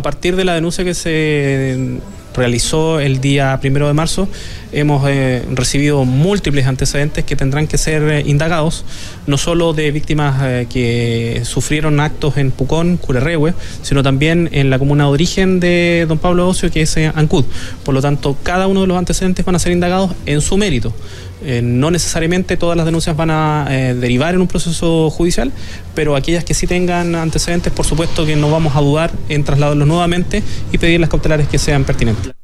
A partir de la denuncia que se realizó el día 1 de marzo, hemos recibido múltiples antecedentes que tendrán que ser indagados, no solo de víctimas que sufrieron actos en Pucón, Curerrehue, sino también en la comuna de origen de don Pablo Ocio, que es Ancud. Por lo tanto, cada uno de los antecedentes van a ser indagados en su mérito. No necesariamente todas las denuncias van a derivar en un proceso judicial, pero aquellas que sí tengan antecedentes, por supuesto que no vamos a dudar en trasladarlos nuevamente y pedir las cautelares que sean pertinentes.